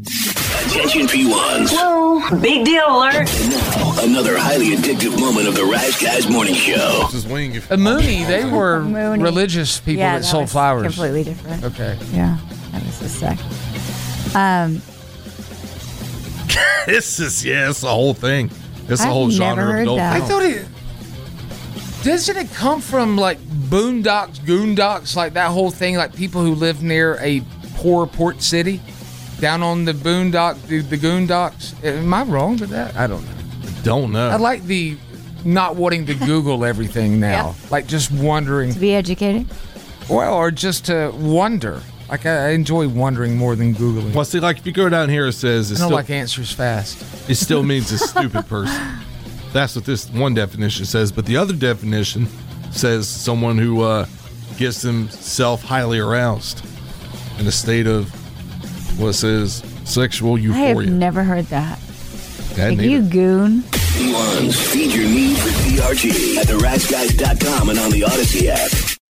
Attention P1s. Whoa, big deal alert. And now, another highly addictive moment of the Rise Guys Morning Show. Mooney, they were Mooney. religious people Yeah, that sold was flowers. Completely different. Okay. Yeah, that was a sect. It's the whole thing. It's the whole I've genre never of heard adult that. I film. thought it. Doesn't it come from like boondocks, goondocks, like that whole thing, like people who live near a poor port city, down on the boondock, the goondocks? Am I wrong with that? I don't know. Don't know. I like the not wanting to Google everything now, like just wondering, To be educated. well, or just to wonder. Like I enjoy wondering more than Googling. Well, see, like if you go down here, it says I don't like answers fast. it still means a stupid person. That's what this one definition says. But the other definition says someone who gets themselves highly aroused in a state of what it says sexual I have euphoria. never heard that. Yeah, Like, neither. you goon. P1s, feed your need for DRG at theriseguys.com and on the Odyssey app.